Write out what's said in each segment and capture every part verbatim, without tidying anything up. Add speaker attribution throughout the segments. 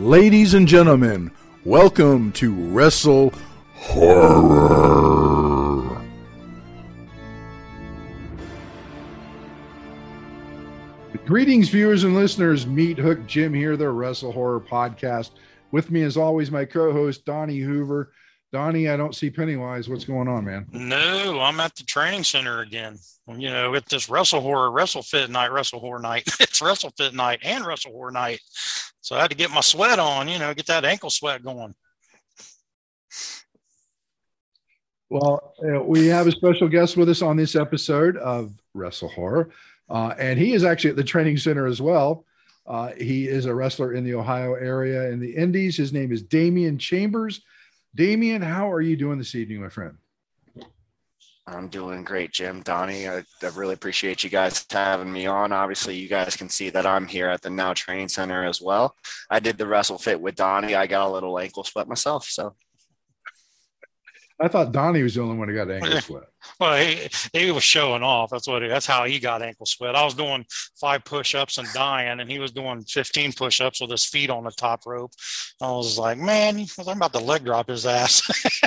Speaker 1: Ladies and gentlemen, welcome to Wrestle Horror. Greetings, viewers and listeners. Meat Hook Jim here, the Wrestle Horror Podcast. With me, as always, my co-host, Donnie Hoover. Donnie, I don't see Pennywise. What's going on, man?
Speaker 2: No, I'm at the training center again. You know, with this Wrestle Horror, Wrestle Fit Night, Wrestle Horror Night. It's Wrestle Fit Night and Wrestle Horror Night. So I had to get my sweat on, you know, get that ankle sweat going.
Speaker 1: Well, uh, we have a special guest with us on this episode of Wrestle Horror. Uh, and he is actually at the training center as well. Uh, he is a wrestler in the Ohio area in the Indies. His name is Damian Chambers. Damian, how are you doing this evening, my friend?
Speaker 3: I'm doing great, Jim. Donnie, I, I really appreciate you guys having me on. Obviously, you guys can see that I'm here at the Now Training Center as well. I did the Wrestle Fit with Donnie. I got a little ankle sweat myself, so.
Speaker 1: I thought Donnie was the only one who got ankle sweat.
Speaker 2: Well, he, he was showing off. That's what. He, that's how he got ankle sweat. I was doing five push-ups and dying, and he was doing fifteen push-ups with his feet on the top rope. I was like, man, I'm about to leg drop his ass.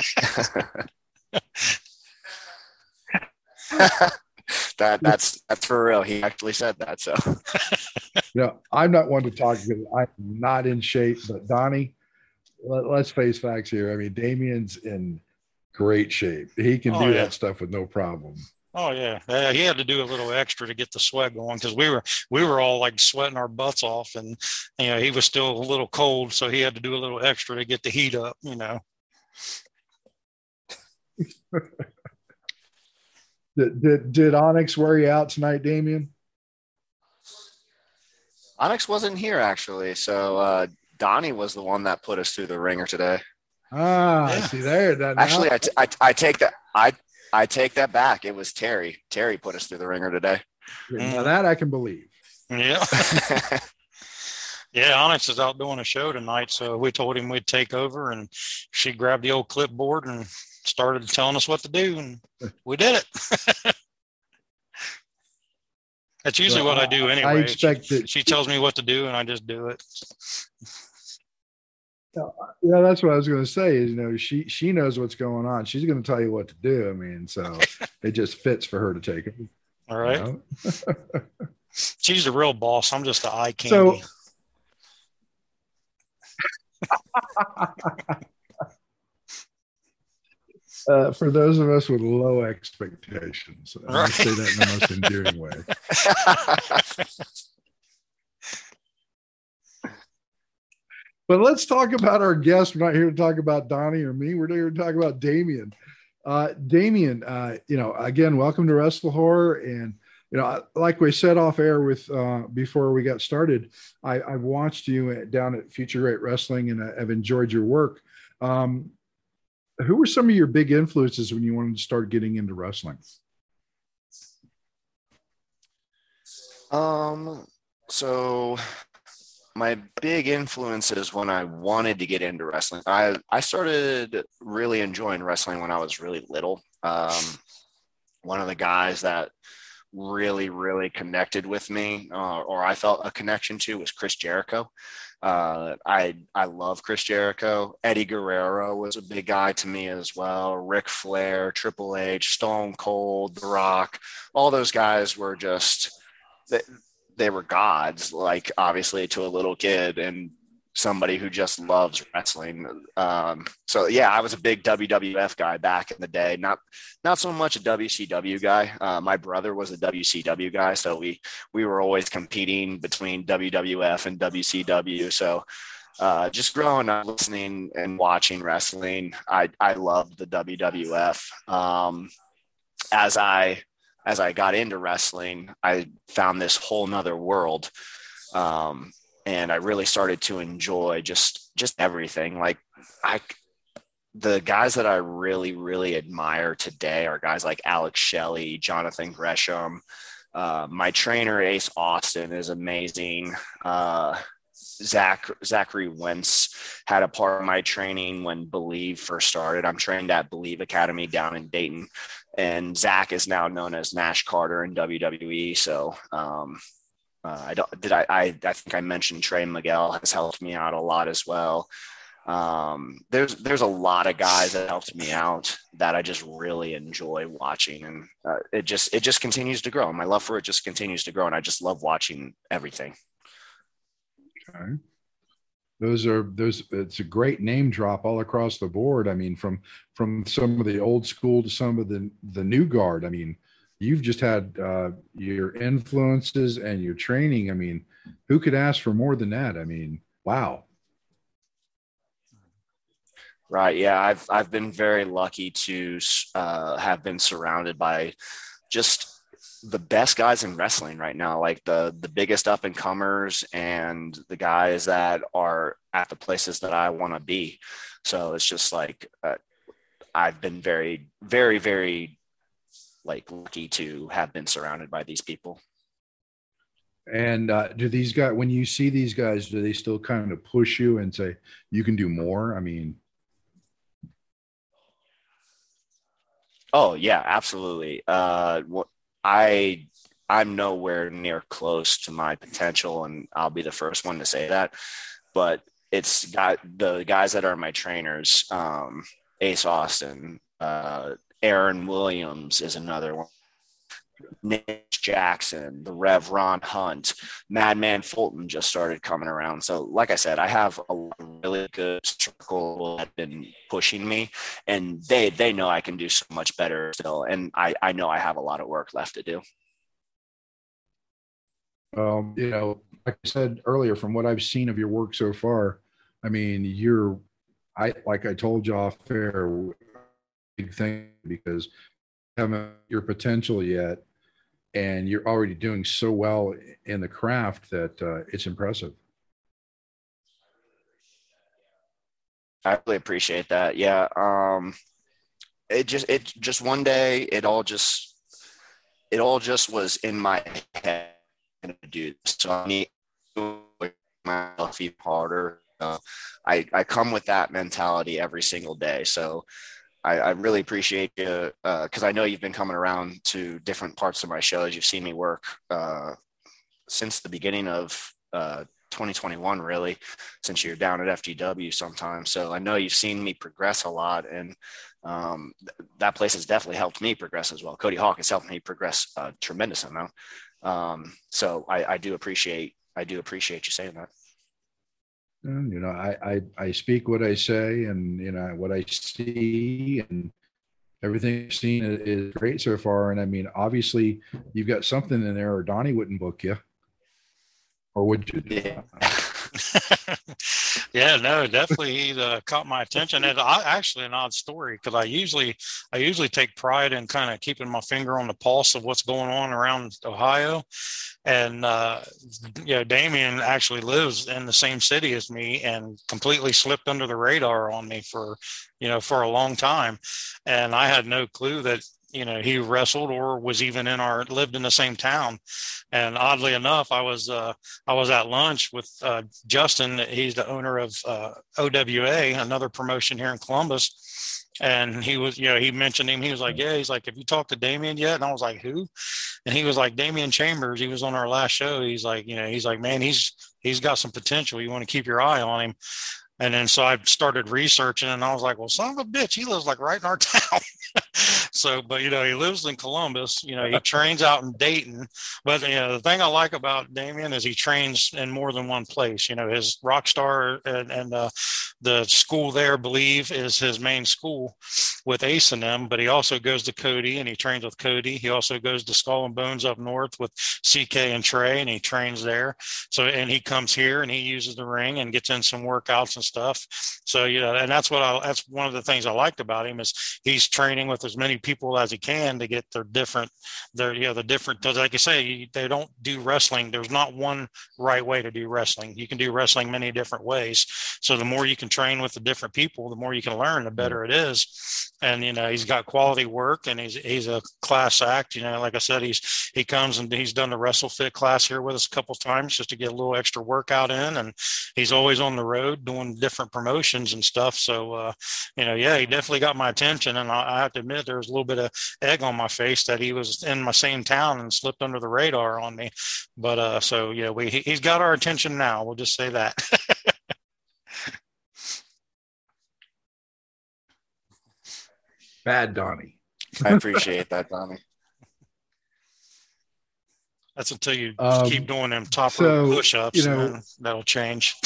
Speaker 3: that that's that's for real. He actually said that. So,
Speaker 1: yeah, I'm not one to talk because I'm not in shape. But Donnie, let, let's face facts here. I mean, Damian's in great shape. He can
Speaker 2: oh,
Speaker 1: do
Speaker 2: yeah.
Speaker 1: that stuff with no problem.
Speaker 2: Oh yeah, uh, he had to do a little extra to get the sweat going because we were we were all like sweating our butts off, and you know he was still a little cold, so he had to do a little extra to get the heat up. You know.
Speaker 1: did, did did Onyx wear you out tonight, Damian?
Speaker 3: Onyx wasn't here actually, so uh, Donnie was the one that put us through the ringer today.
Speaker 1: Ah,
Speaker 2: yeah.
Speaker 1: see there. That
Speaker 3: Actually, I, t- I, t- I take that I I take that back. It was Terry. Terry put us through the ringer today.
Speaker 1: Now that I can believe.
Speaker 2: Yeah. Yeah, Onyx is out doing a show tonight, so we told him we'd take over, and she grabbed the old clipboard and started telling us what to do, and we did it. That's usually
Speaker 1: well,
Speaker 2: what I do anyway.
Speaker 1: I expect
Speaker 2: she,
Speaker 1: that
Speaker 2: she tells me what to do, and I just do it.
Speaker 1: Yeah, that's what I was going to say is, you know, she, she knows what's going on. She's going to tell you what to do. I mean, so it just fits for her to take it.
Speaker 2: All right.
Speaker 1: You know?
Speaker 2: She's the real boss. I'm just the eye candy.
Speaker 1: So, uh, for those of us with low expectations, right. I say that in the most endearing way. But let's talk about our guest. We're not here to talk about Donnie or me. We're here to talk about Damian. Uh, Damian, uh, you know, again, welcome to Wrestle Horror. And, you know, like we said off air with uh, before we got started, I, I've watched you down at Future Great Wrestling, and I've enjoyed your work. Um, who were some of your big influences when you wanted to start getting into wrestling?
Speaker 3: Um, so my big influences when I wanted to get into wrestling, I, I started really enjoying wrestling when I was really little. Um, one of the guys that really, really connected with me, uh, or I felt a connection to, was Chris Jericho. Uh, I I love Chris Jericho. Eddie Guerrero was a big guy to me as well. Ric Flair, Triple H, Stone Cold, The Rock, all those guys were just they, they were gods, like obviously to a little kid and somebody who just loves wrestling. Um, so yeah, I was a big W W F guy back in the day. Not not so much a W C W guy. Uh, my brother was a W C W guy, so we we were always competing between W W F and W C W. So uh, just growing up, listening and watching wrestling, I I loved the W W F. Um, as I as I got into wrestling, I found this whole nother world. Um, and I really started to enjoy just, just everything. Like I, the guys that I really, really admire today are guys like Alex Shelley, Jonathan Gresham. Uh, my trainer, Ace Austin, is amazing. Uh, Zach, Zachary Wentz had a part of my training when Believe first started. I'm trained at Believe Academy down in Dayton, and Zach is now known as Nash Carter in W W E. So, um, Uh, I don't did I, I I think I mentioned Trey Miguel has helped me out a lot as well. Um, there's there's a lot of guys that helped me out that I just really enjoy watching, and uh, it just it just continues to grow. My love for it just continues to grow, and I just love watching everything.
Speaker 1: Okay. Those are those. It's a great name drop all across the board. I mean, from from some of the old school to some of the the new guard. I mean, you've just had uh, your influences and your training. I mean, who could ask for more than that? I mean, wow.
Speaker 3: Right. Yeah. I've, I've been very lucky to uh, have been surrounded by just the best guys in wrestling right now, like the, the biggest up and comers and the guys that are at the places that I want to be. So it's just like, uh, I've been very, very, very like lucky to have been surrounded by these people.
Speaker 1: And uh, do these guys, when you see these guys, do they still kind of push you and say, you can do more? I mean,
Speaker 3: oh yeah, absolutely. Uh, what I, I'm nowhere near close to my potential, and I'll be the first one to say that, but it's got the guys that are my trainers. Um, Ace Austin, uh, Aaron Williams is another one. Nick Jackson, the Rev Ron Hunt, Madman Fulton just started coming around. So like I said, I have a really good circle that have been pushing me, and they they know I can do so much better still. And I, I know I have a lot of work left to do.
Speaker 1: Um, you know, like I said earlier, from what I've seen of your work so far, I mean, you're, I like I told you off air, big thing because you haven't your potential yet, and you're already doing so well in the craft that uh, it's impressive.
Speaker 3: I really appreciate that. Yeah. Um, it just, it just one day, it all just, it all just was in my head to do this. So I need to make myself even harder. Uh, I, I come with that mentality every single day. So I, I really appreciate you because uh, I know you've been coming around to different parts of my shows. You've seen me work uh, since the beginning of uh, twenty twenty-one, really, since you're down at F G W sometimes. So I know you've seen me progress a lot, and um, th- that place has definitely helped me progress as well. Cody Hawk has helped me progress a tremendous amount. Um, so I, I do appreciate I do appreciate you saying that.
Speaker 1: And, you know, I, I I speak what I say, and you know what I see, and everything I've seen is, is great so far. And I mean, obviously, you've got something in there, or Donnie wouldn't book you, or would you?
Speaker 3: Yeah.
Speaker 2: Yeah, no, definitely he uh, caught my attention. And I actually an odd story because I usually I usually take pride in kind of keeping my finger on the pulse of what's going on around Ohio. And uh, you know, Damien actually lives in the same city as me and completely slipped under the radar on me for you know for a long time, and I had no clue that you know he wrestled or was even in our lived in the same town. And oddly enough, I was uh, I was at lunch with uh, Justin. He's the owner of uh, O W A, another promotion here in Columbus. And he was, you know, he mentioned him. He was like, yeah, he's like, have you talked to Damien yet? And I was like, who? And he was like, Damian Chambers. He was on our last show. He's like, you know, he's like, man, he's, he's got some potential. You want to keep your eye on him. And then so I started researching, and I was like, well, son of a bitch, he lives like right in our town. So, but, you know, he lives in Columbus, you know, he trains out in Dayton. But, you know, the thing I like about Damien is he trains in more than one place. You know, his Rockstar and, and uh, the school there, Believe, is his main school with Ace and them. But he also goes to Cody, and he trains with Cody. He also goes to Skull and Bones up north with C K and Trey, and he trains there. So, and he comes here and he uses the ring and gets in some workouts and stuff. So, you know, and that's what I, that's one of the things I liked about him is he's training with as many people as he can to get their different, their, you know, the different, like you say, they don't do wrestling. There's not one right way to do wrestling. You can do wrestling many different ways. So the more you can train with the different people, the more you can learn, the better it is. And, you know, he's got quality work, and he's, he's a class act, you know, like I said, he's, he comes and he's done the WrestleFit class here with us a couple of times just to get a little extra workout in. And he's always on the road doing different promotions and stuff. So, uh, you know, yeah, he definitely got my attention. And I, I have to admit, there was a little little bit of egg on my face that he was in my same town and slipped under the radar on me. But uh, so yeah, we he, he's got our attention now. We'll just say that.
Speaker 1: Bad Donnie.
Speaker 3: I appreciate that, Donnie.
Speaker 2: That's until you
Speaker 1: Um,
Speaker 2: keep doing them top
Speaker 1: so,
Speaker 2: rope push-ups,
Speaker 1: you know-
Speaker 2: and then that'll change.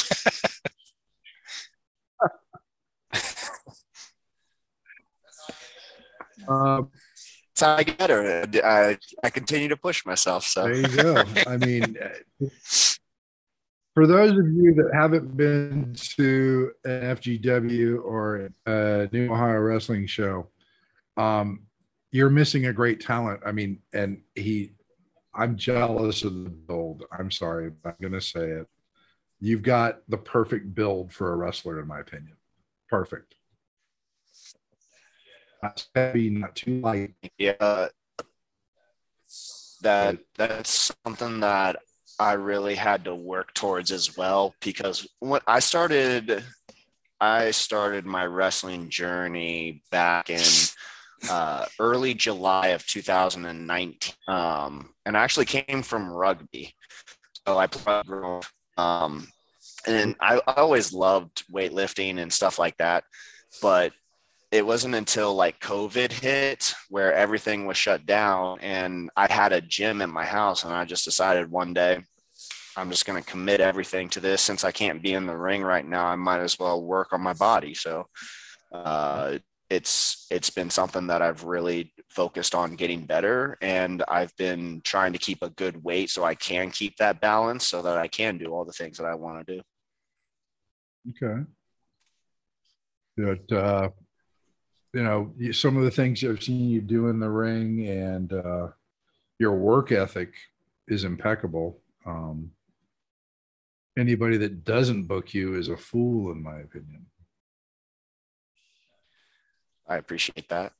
Speaker 1: Um,
Speaker 3: That's how I get her. I, I continue to push myself. So
Speaker 1: there you go. I mean, uh, for those of you that haven't been to an F G W or a New Ohio Wrestling show, um, you're missing a great talent. I mean, and he, I'm jealous of the build. I'm sorry, but I'm going to say it. You've got the perfect build for a wrestler, in my opinion. Perfect. Not heavy, not too light.
Speaker 3: yeah, that that's something that I really had to work towards as well, because when I started, I started my wrestling journey back in uh, early July of two thousand nineteen, um, and I actually came from rugby. So I played, um, and I, I always loved weightlifting and stuff like that, but it wasn't until like COVID hit where everything was shut down, and I had a gym in my house, and I just decided one day I'm just going to commit everything to this. Since I can't be in the ring right now, I might as well work on my body. So uh, it's it's been something that I've really focused on getting better, and I've been trying to keep a good weight so I can keep that balance so that I can do all the things that I want to do.
Speaker 1: Okay. But, uh, you know, you- some of the things I've seen you do in the ring, and uh, your work ethic is impeccable. Um, anybody that doesn't book you is a fool, in my opinion.
Speaker 3: I appreciate that.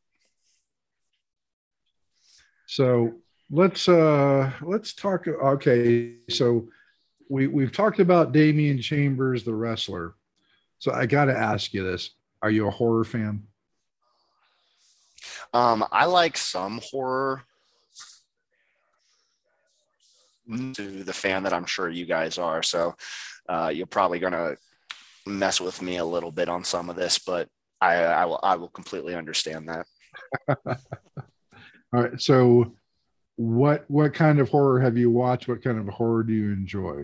Speaker 1: So let's uh let's talk. Okay, so we we've talked about Damian Chambers, the wrestler. So I got to ask you this: are you a horror fan?
Speaker 3: Um, I like some horror. To the fan that I'm sure you guys are, so uh, you're probably gonna mess with me a little bit on some of this, but I, I will I will completely understand that.
Speaker 1: All right. So what what kind of horror have you watched? What kind of horror do you enjoy?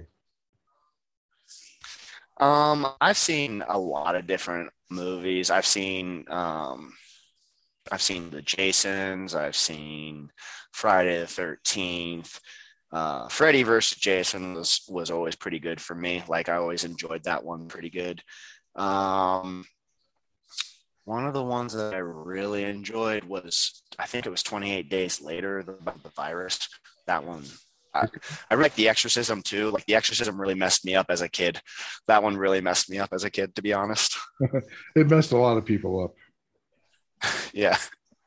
Speaker 3: Um, I've seen a lot of different movies. I've seen um, I've seen the Jasons. I've seen Friday the thirteenth. Uh, Freddy versus Jason was was always pretty good for me. Like I always enjoyed that one pretty good. Um, one of the ones that I really enjoyed was, I think it was twenty-eight Days Later, the, the virus. That one. I, I like The Exorcism too. Like The Exorcism really messed me up as a kid. That one really messed me up as a kid, to be honest.
Speaker 1: It messed a lot of people up.
Speaker 3: Yeah.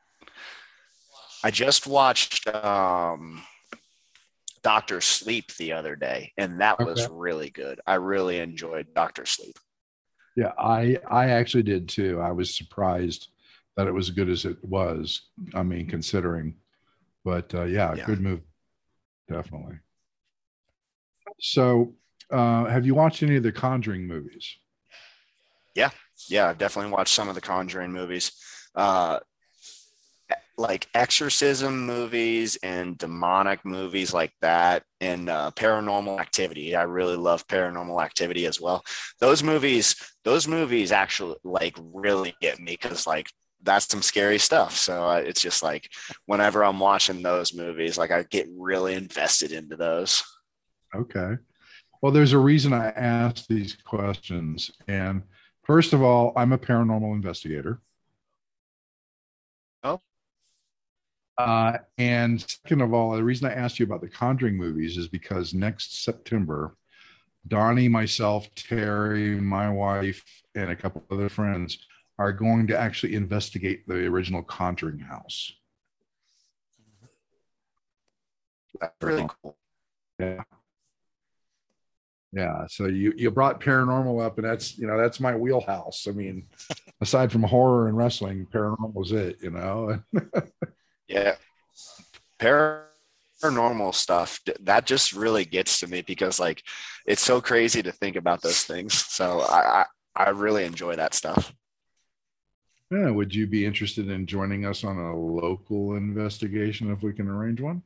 Speaker 3: I just watched um, Doctor Sleep the other day, and that was
Speaker 1: Okay.
Speaker 3: really good. I really enjoyed Doctor Sleep.
Speaker 1: Yeah, I I actually did too. I was surprised that it was as good as it was. I mean, considering, but uh, yeah,
Speaker 3: Yeah.
Speaker 1: good move, definitely. So, uh, have you watched any of the Conjuring movies?
Speaker 3: Yeah, I've definitely watched some of the Conjuring movies. Uh, like exorcism movies and demonic movies like that, and uh, Paranormal Activity. I really love Paranormal Activity as well. Those movies, those movies actually like really get me, because like that's some scary stuff. So uh, it's just like whenever I'm watching those movies, like I get really invested into those.
Speaker 1: Okay. Well, there's a reason I asked these questions. And first of all, I'm a paranormal investigator.
Speaker 3: Oh.
Speaker 1: Uh, and second of all, the reason I asked you about the Conjuring movies is because next September, Donnie, myself, Terry, my wife, and a couple other friends are going to actually investigate the original Conjuring house.
Speaker 3: That's really cool.
Speaker 1: Yeah. Yeah. So you you brought paranormal up, and that's you know that's my wheelhouse. I mean, aside from horror and wrestling, paranormal was it, you know?
Speaker 3: Yeah. Paranormal stuff that just really gets to me because like it's so crazy to think about those things. So I, I, I really enjoy that stuff.
Speaker 1: Yeah. Would you be interested in joining us on a local investigation if we can arrange one?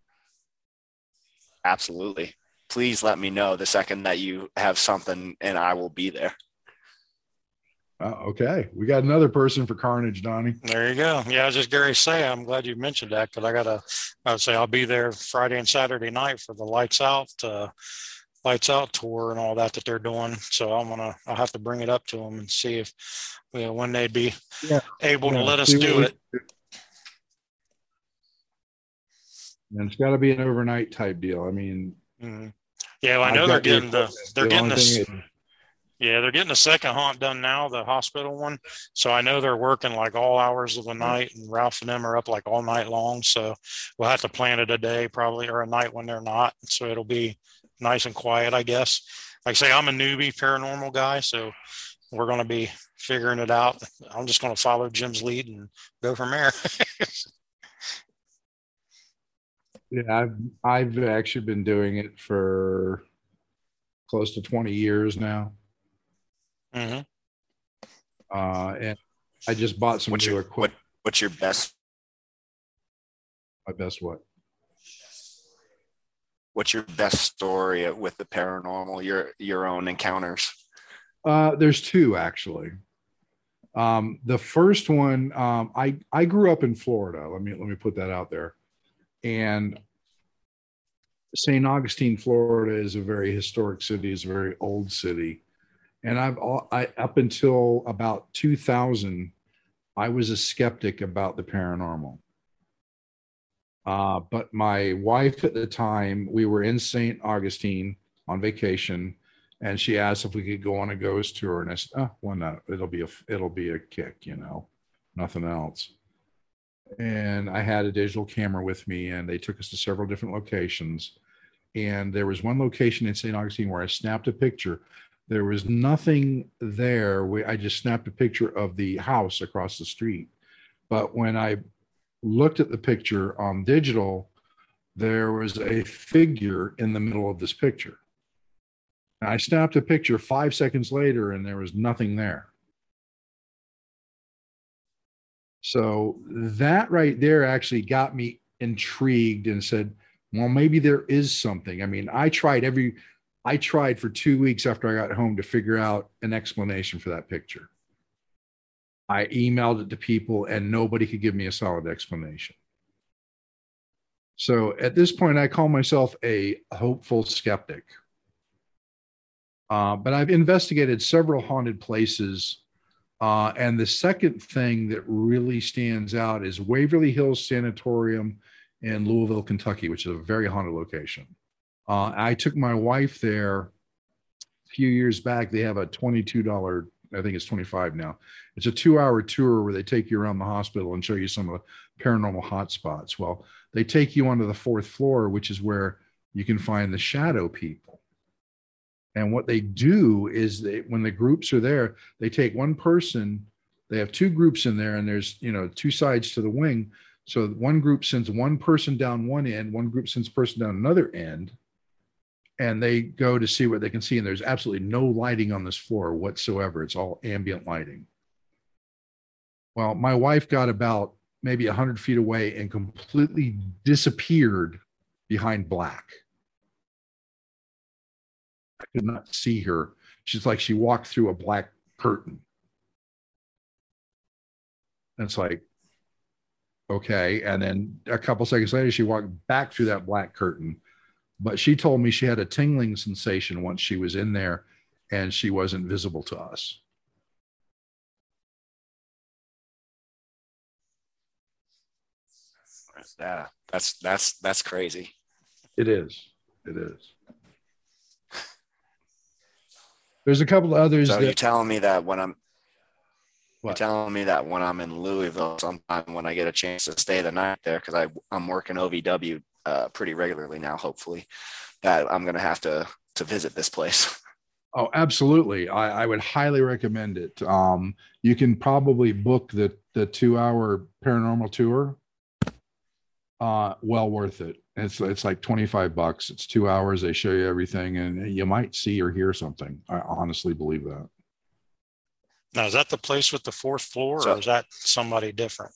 Speaker 3: Absolutely. Please let me know the second that you have something and I will be there.
Speaker 1: Uh, okay. We got another person for Carnage, Donnie.
Speaker 2: There you go. Yeah, just Gary say, I'm glad you mentioned that because I got to, I'd say I'll be there Friday and Saturday night for the Lights Out, uh, Lights Out tour and all that that they're doing. So I'm gonna, I'll have to bring it up to them and see if, you know, when they'd be
Speaker 1: yeah.
Speaker 2: able
Speaker 1: yeah.
Speaker 2: to let us
Speaker 1: See
Speaker 2: do
Speaker 1: we,
Speaker 2: it.
Speaker 1: And it's got to be an overnight type deal. I mean,
Speaker 2: mm-hmm. yeah, well, I know they're getting the, they're
Speaker 1: the
Speaker 2: getting this.
Speaker 1: It,
Speaker 2: Yeah, they're getting the second haunt done now, the hospital one. So I know they're working like all hours of the night, and Ralph and them are up like all night long. So we'll have to plan it a day probably, or a night when they're not. So it'll be nice and quiet, I guess. Like I say, I'm a newbie paranormal guy, so we're going to be figuring it out. I'm just going to follow Jim's lead and go from there.
Speaker 1: Yeah, I've I've actually been doing it for close to twenty years now.
Speaker 2: Mm-hmm.
Speaker 1: Uh, and I just bought some
Speaker 3: what's
Speaker 1: new
Speaker 3: your,
Speaker 1: equipment.
Speaker 3: What, what's your best?
Speaker 1: My best what?
Speaker 3: What's your best story with the paranormal? Your your own encounters?
Speaker 1: Uh, there's two actually. Um, the first one, um, I I grew up in Florida. Let me let me put that out there. And Saint Augustine, Florida, is a very historic city. It's a very old city. And I've I, up until about two thousand, I was a skeptic about the paranormal. Uh, but my wife at the time, we were in Saint Augustine on vacation, and she asked if we could go on a ghost tour. And I said, "Oh, why not? It'll be a it'll be a kick, you know, nothing else." And I had a digital camera with me, and they took us to several different locations. And there was one location in Saint Augustine where I snapped a picture. There was nothing there. We, I just snapped a picture of the house across the street. But when I looked at the picture on digital, there was a figure in the middle of this picture. And I snapped a picture five seconds later, and there was nothing there. So that right there actually got me intrigued and said, well, maybe there is something. I mean, I tried every, I tried for two weeks after I got home to figure out an explanation for that picture. I emailed it to people and nobody could give me a solid explanation. So at this point, I call myself a hopeful skeptic. Uh, but I've investigated several haunted places. Uh, and the second thing that really stands out is Waverly Hills Sanatorium in Louisville, Kentucky, which is a very haunted location. Uh, I took my wife there a few years back. They have a twenty-two dollars, I think it's twenty-five now. It's a two-hour tour where they take you around the hospital and show you some of the paranormal hotspots. Well, they take you onto the fourth floor, which is where you can find the shadow people. And what they do is they, when the groups are there, they take one person, they have two groups in there, and there's, you know, two sides to the wing. So one group sends one person down one end, one group sends a person down another end, and they go to see what they can see. And there's absolutely no lighting on this floor whatsoever. It's all ambient lighting. Well, my wife got about maybe one hundred feet away and completely disappeared behind black. I could not see her. She's like she walked through a black curtain. And it's like, okay. And then a couple seconds later, she walked back through that black curtain. But she told me she had a tingling sensation once she was in there and she wasn't visible to us.
Speaker 3: Yeah, that's that's that's crazy.
Speaker 1: It is. It is. There's a couple of others.
Speaker 3: So
Speaker 1: that,
Speaker 3: you're telling me that when I'm
Speaker 1: what?
Speaker 3: You're telling me that when I'm in Louisville, sometime when I get a chance to stay the night there, because I I'm working O V W uh, pretty regularly now, hopefully, that I'm gonna have to to visit this place.
Speaker 1: Oh, absolutely. I, I would highly recommend it. Um, you can probably book the the two hour paranormal tour. Uh, well worth it. It's it's like twenty-five bucks. It's two hours. They show you everything, and you might see or hear something. I honestly believe that.
Speaker 2: Now, is that the place with the fourth floor,
Speaker 3: So,
Speaker 2: or is that somebody different?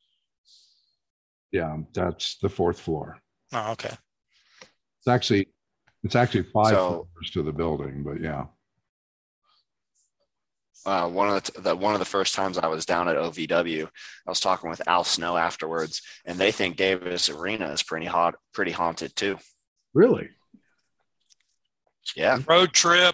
Speaker 1: Yeah, that's the fourth floor.
Speaker 2: Oh, okay.
Speaker 1: It's actually it's actually five
Speaker 3: so
Speaker 1: floors to the building, but yeah.
Speaker 3: uh, one of the, the one of the first times I was down at O V W, I was talking with Al Snow afterwards, and they think Davis Arena is pretty hot, pretty haunted too.
Speaker 1: Really?
Speaker 3: Yeah.
Speaker 2: Road trip.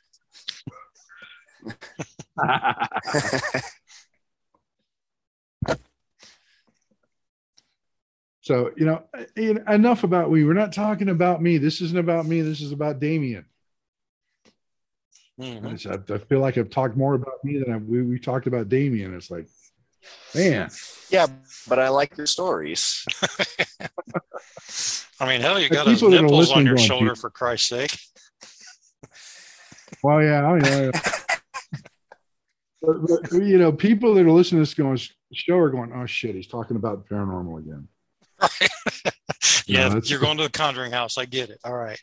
Speaker 1: So, you know, enough about we. We're not talking about me. This isn't about me. This is about Damien. Mm-hmm. I feel like I've talked more about me than I, we, we talked about Damien. It's like, man.
Speaker 3: Yeah, but I like your stories.
Speaker 2: I mean, hell, you got his nipples on your shoulder, people. For Christ's sake.
Speaker 1: Well, yeah, I mean, but, but, you know, people that are listening to this going show are going, oh shit, he's talking about paranormal again.
Speaker 2: Right. Yeah, no, you're going to the Conjuring house. I get it. All right.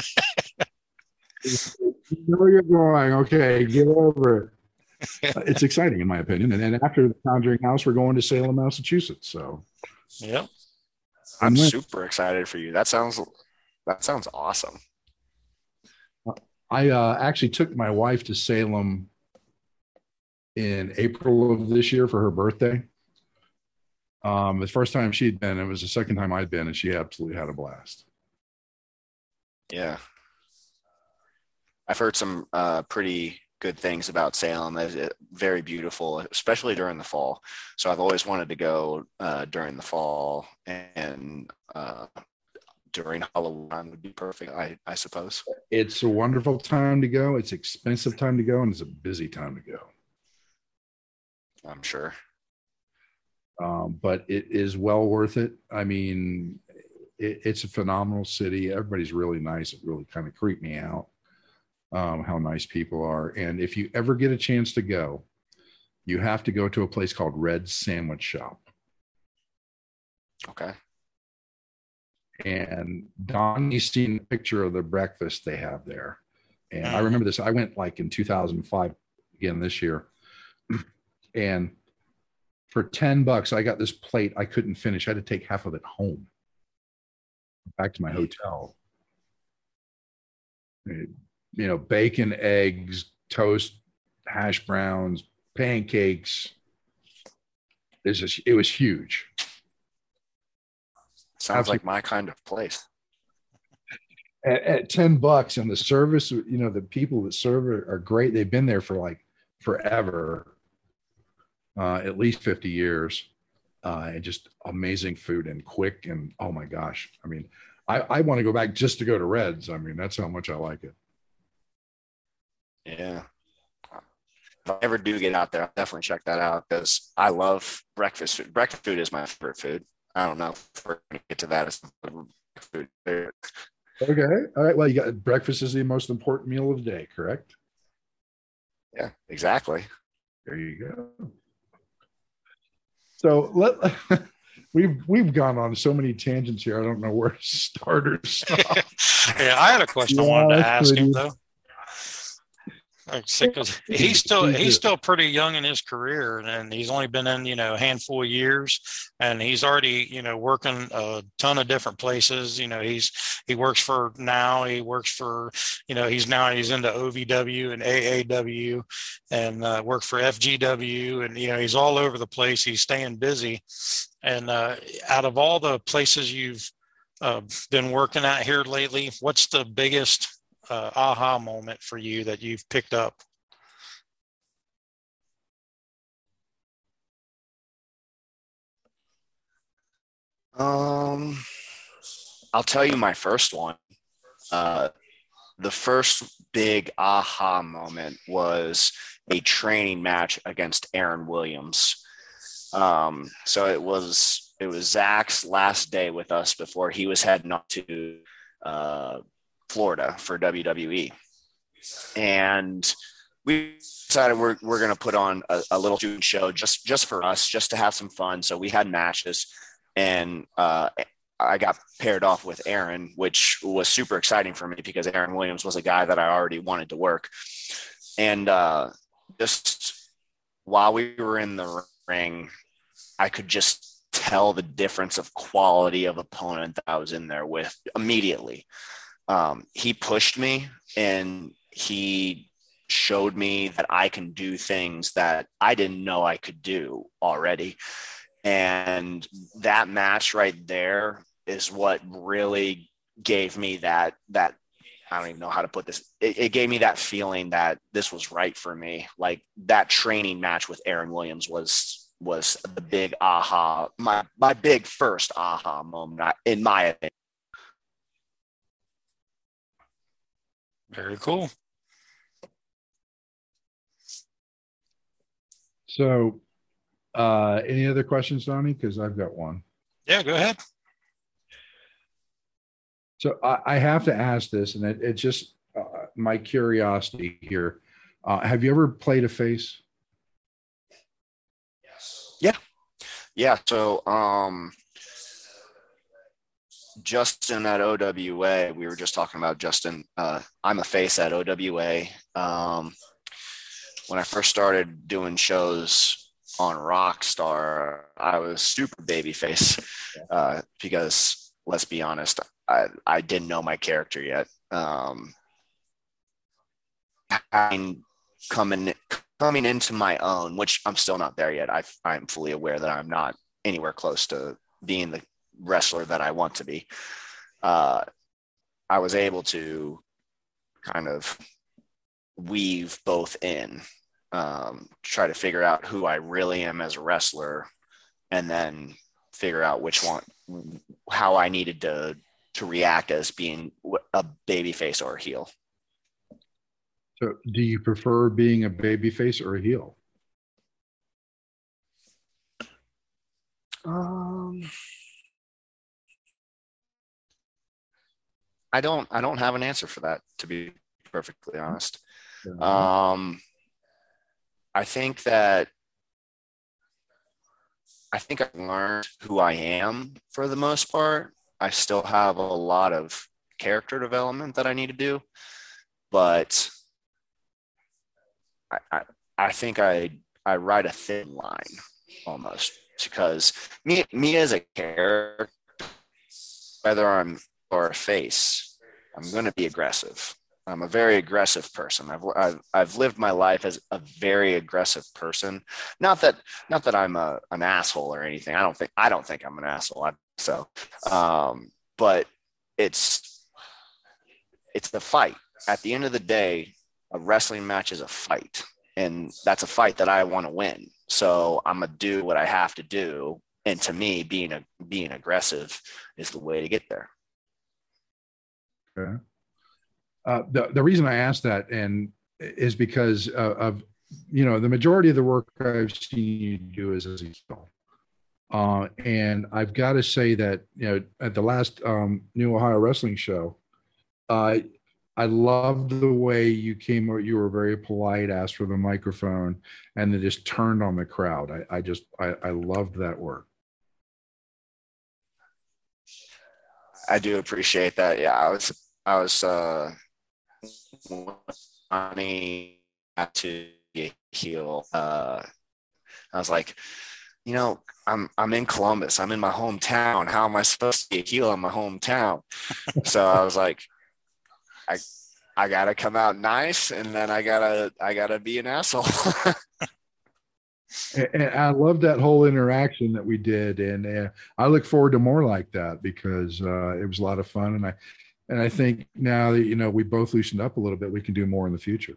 Speaker 1: You know you're going, okay, get over it. Uh, it's exciting in my opinion. And then after the Conjuring house, we're going to Salem, Massachusetts. So
Speaker 2: yeah.
Speaker 3: I'm, I'm super excited for you. That sounds that sounds awesome.
Speaker 1: I uh, actually took my wife to Salem in April of this year for her birthday. Um, the first time she'd been, it was the second time I'd been, and she absolutely had a blast.
Speaker 3: Yeah. I've heard some uh, pretty good things about Salem. It's very beautiful, especially during the fall. So I've always wanted to go uh, during the fall, and uh, during Halloween would be perfect, I, I suppose.
Speaker 1: It's a wonderful time to go. It's an expensive time to go, and it's a busy time to go.
Speaker 3: I'm sure.
Speaker 1: Um, but it is well worth it. I mean, it, it's a phenomenal city. Everybody's really nice. It really kind of creeped me out. Um, how nice people are. And if you ever get a chance to go, you have to go to a place called Red's Sandwich Shop.
Speaker 3: Okay.
Speaker 1: And Donnie's seen a picture of the breakfast they have there. And I remember this, I went like in two thousand five again this year. And for ten bucks, I got this plate I couldn't finish. I had to take half of it home, back to my hotel. It, you know, bacon, eggs, toast, hash browns, pancakes. It's just, it was huge.
Speaker 3: Sounds Absolutely. Like my kind of place.
Speaker 1: At, at ten bucks, and the service, you know, the people that serve are, are great. They've been there for like forever, uh, at least fifty years, uh, and just amazing food and quick. And oh my gosh, I mean, I, I want to go back just to go to Red's. I mean, that's how much I like it.
Speaker 3: Yeah. If I ever do get out there, I'll definitely check that out because I love breakfast food. Breakfast food is my favorite food. I don't know if we're going to get to that as food.
Speaker 1: Okay. All right. Well, you got breakfast is the most important meal of the day, correct?
Speaker 3: Yeah, exactly.
Speaker 1: There you go. So let we've we've gone on so many tangents here. I don't know where to start or stop.
Speaker 2: Yeah, I had a question yeah, I wanted to ask pretty... him though. Because he's still he's still pretty young in his career, and he's only been in you know a handful of years, and he's already you know working a ton of different places. You know he's he works for now he works for you know he's now he's into O V W and A A W, and uh, worked for F G W, and you know he's all over the place. He's staying busy, and uh, out of all the places you've uh, been working at here lately, what's the biggest Uh, aha moment for you that you've picked up?
Speaker 3: Um, I'll tell you my first one. Uh, the first big aha moment was a training match against Aaron Williams. Um, so it was it was Zach's last day with us before he was heading up to uh, Florida for W W E. and we decided we're, we're going to put on a, a little student show just, just for us, just to have some fun. So we had matches, and uh, I got paired off with Aaron, which was super exciting for me because Aaron Williams was a guy that I already wanted to work. And uh, just while we were in the ring, I could just tell the difference of quality of opponent that I was in there with immediately. Um, he pushed me, and he showed me that I can do things that I didn't know I could do already. And that match right there is what really gave me that, that, I don't even know how to put this. It, it gave me that feeling that this was right for me. Like that training match with Aaron Williams was, was the big aha, my, my big first aha moment, in my opinion.
Speaker 2: Very cool.
Speaker 1: So, uh, any other questions, Donnie? Because I've got one.
Speaker 2: Yeah, go ahead.
Speaker 1: So I, I have to ask this, and it, it's just uh, my curiosity here. Uh, have you ever played a face?
Speaker 3: Yeah. Yeah. So, um, Justin at O W A, we were just talking about Justin. Uh, I'm a face at O W A. Um, when I first started doing shows on Rockstar, I was super babyface uh, because, let's be honest, I, I didn't know my character yet. Um, having coming coming into my own, which I'm still not there yet. I, I'm fully aware that I'm not anywhere close to being the wrestler that I want to be. Uh, I was able to kind of weave both in, um, try to figure out who I really am as a wrestler, and then figure out which one, how I needed to to react as being a babyface or a heel.
Speaker 1: So do you prefer being a babyface or a heel?
Speaker 3: Um, I don't, I don't have an answer for that, to be perfectly honest. Um, I think that, I think I've learned who I am for the most part. I still have a lot of character development that I need to do, but I, I, I think I, I ride a thin line almost, because me, me as a character, whether I'm or a face, I'm going to be aggressive. I'm a very aggressive person. I've, I've, I've lived my life as a very aggressive person. Not that, not that I'm a, an asshole or anything. I don't think, I don't think I'm an asshole. I, so, um, but it's, it's the fight. At the end of the day, a wrestling match is a fight, and that's a fight that I want to win. So I'm going to do what I have to do. And to me, being a, being aggressive is the way to get there.
Speaker 1: Okay. Uh, the, the reason I asked that and is because uh, of, you know, the majority of the work I've seen you do is as a heel. Uh, and I've got to say that, you know, at the last um, New Ohio Wrestling show, uh, I loved the way you came, you were very polite, asked for the microphone, and then just turned on the crowd. I, I just, I, I loved that work.
Speaker 3: I do appreciate that. Yeah, I was, I was, uh, wanting to be a heel. Uh, I was like, you know, I'm, I'm in Columbus. I'm in my hometown. How am I supposed to be a heel in my hometown? So I was like, I, I gotta come out nice, and then I gotta, I gotta be an asshole.
Speaker 1: And I love that whole interaction that we did, and uh, I look forward to more like that because uh, it was a lot of fun. And I, and I think now that, you know, we both loosened up a little bit, we can do more in the future.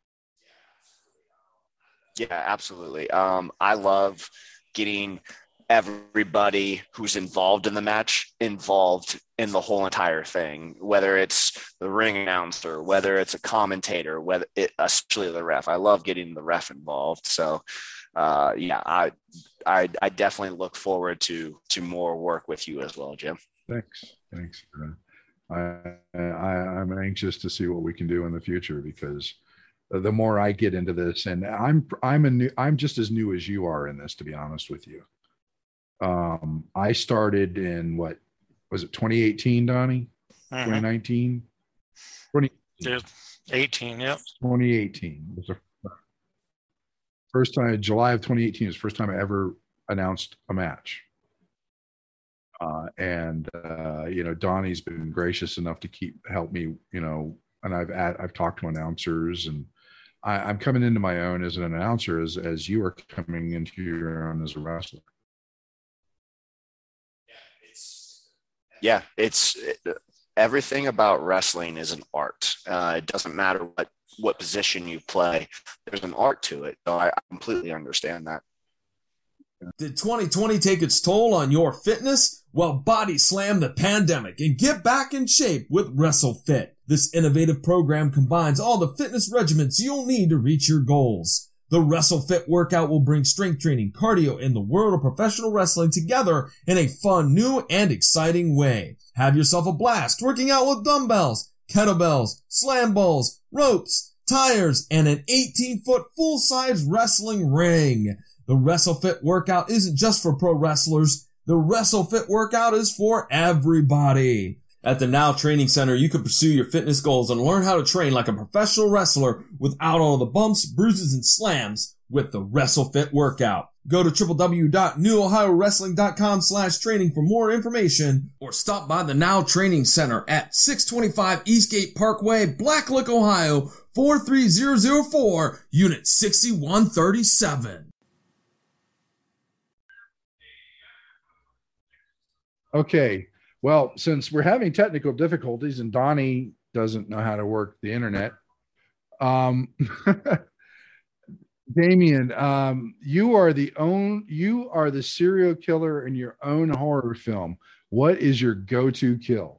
Speaker 3: Yeah, absolutely. Um, I love getting everybody who's involved in the match involved in the whole entire thing, whether it's the ring announcer, whether it's a commentator, whether it, especially the ref. I love getting the ref involved. So uh, yeah, I, I, I definitely look forward to, to more work with you as well, Jim.
Speaker 1: Thanks. Thanks. I, I I'm anxious to see what we can do in the future, because the more I get into this, and I'm I'm a new I'm just as new as you are in this, to be honest with you. Um, I started in, what was it, twenty eighteen, Donnie?
Speaker 2: Mhm.
Speaker 1: twenty nineteen? twenty
Speaker 2: Yeah, eighteen, yep.
Speaker 1: twenty eighteen was the first time. July of twenty eighteen is the first time I ever announced a match. Uh, and uh, you know, Donnie's been gracious enough to keep help me, you know, and I've at, I've talked to announcers, and I, I'm coming into my own as an announcer, as as you are coming into your own as a wrestler.
Speaker 3: Yeah, it's it, everything about wrestling is an art. Uh, it doesn't matter what what position you play. There's an art to it. So I, I completely understand that.
Speaker 4: Did twenty twenty take its toll on your fitness? Well, body slam the pandemic and get back in shape with WrestleFit. This innovative program combines all the fitness regimens you'll need to reach your goals. The WrestleFit workout will bring strength training, cardio, and the world of professional wrestling together in a fun, new, and exciting way. Have yourself a blast working out with dumbbells, kettlebells, slam balls, ropes, tires, and an eighteen-foot full-size wrestling ring. The WrestleFit workout isn't just for pro wrestlers. The WrestleFit workout is for everybody. At the Now Training Center, you can pursue your fitness goals and learn how to train like a professional wrestler without all the bumps, bruises, and slams with the WrestleFit workout. Go to w w w dot new ohio wrestling dot com slash training for more information, or stop by the Now Training Center at six twenty-five Eastgate Parkway, Blacklick, Ohio, four three zero zero four, Unit sixty-one thirty-seven.
Speaker 1: Okay. Well, since we're having technical difficulties and Donnie doesn't know how to work the internet, um, Damian, um, you are the own, you are the serial killer in your own horror film. What is your go-to kill?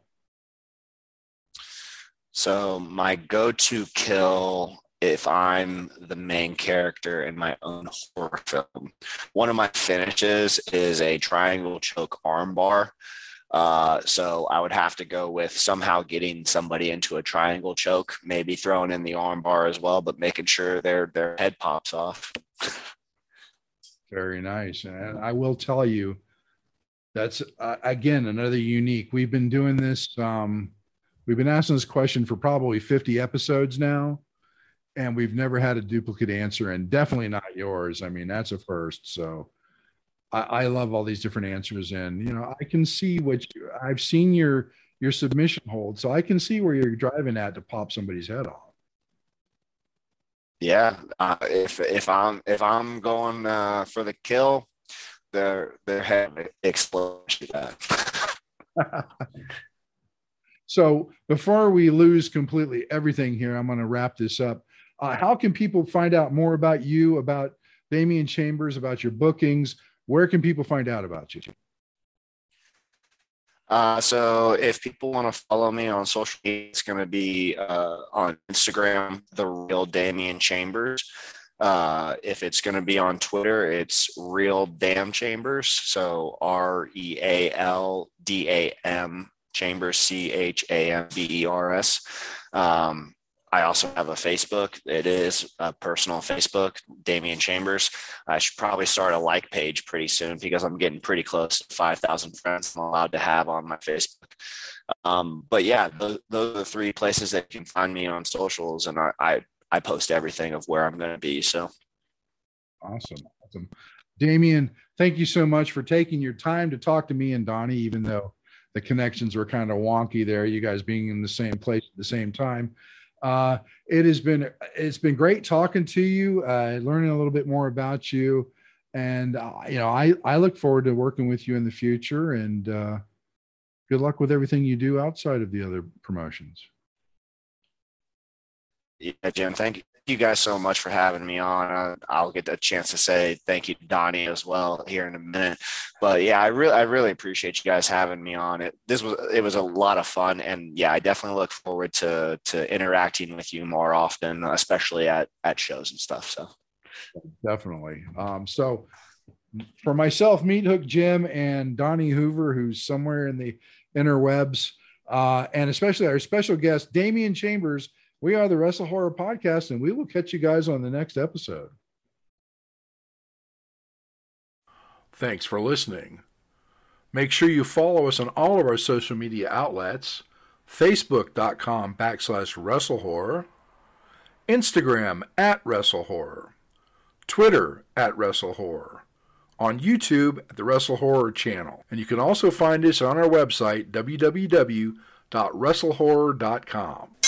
Speaker 3: So my go-to kill, if I'm the main character in my own horror film, one of my finishes is a triangle choke armbar. Uh, so I would have to go with somehow getting somebody into a triangle choke, maybe throwing in the armbar as well, but making sure their their head pops off.
Speaker 1: Very nice. And I will tell you, that's uh, again another unique. We've been doing this. Um, we've been asking this question for probably fifty episodes now, and we've never had a duplicate answer, and definitely not yours. I mean, that's a first. So I, I love all these different answers, and you know, I can see what you, I've seen your your submission hold, so I can see where you're driving at to pop somebody's head off.
Speaker 3: Yeah, uh, if if I'm if I'm going uh, for the kill, their their head explodes.
Speaker 1: So before we lose completely everything here, I'm going to wrap this up. Uh, how can people find out more about you, about Damian Chambers, about your bookings? Where can people find out about you?
Speaker 3: Uh, so if people want to follow me on social media, it's going to be uh, on Instagram, The Real Damian Chambers. Uh, if it's going to be on Twitter, it's Real Damn Chambers. So R E A L D A M Chambers, C H A M B E R S. Um, I also have a Facebook. It is a personal Facebook, Damian Chambers. I should probably start a like page pretty soon because I'm getting pretty close to five thousand friends I'm allowed to have on my Facebook. Um, but yeah, those, those are the three places that you can find me on socials. And I, I, I post everything of where I'm going to be. So.
Speaker 1: Awesome. Awesome. Damian, thank you so much for taking your time to talk to me and Donnie, even though the connections were kind of wonky there, you guys being in the same place at the same time. Uh, it has been, it's been great talking to you, uh, learning a little bit more about you. And, uh, you know, I, I look forward to working with you in the future, and, uh, good luck with everything you do outside of the other promotions.
Speaker 3: Yeah, Jim, thank you guys so much for having me on. Uh, I'll get a chance to say thank you to Donnie as well here in a minute. But yeah, I really, I really appreciate you guys having me on. It this was it was a lot of fun, and yeah, I definitely look forward to to interacting with you more often, especially at at shows and stuff. So
Speaker 1: definitely. Um, so for myself, Meat Hook Jim, and Donnie Hoover, who's somewhere in the interwebs, uh, and especially our special guest, Damian Chambers. We are the Wrestle Horror Podcast, and we will catch you guys on the next episode. Thanks for listening. Make sure you follow us on all of our social media outlets, facebook.com backslash WrestleHorror, Instagram at WrestleHorror, Twitter at WrestleHorror, on YouTube at the Wrestle Horror channel. And you can also find us on our website, w w w dot wrestle horror dot com.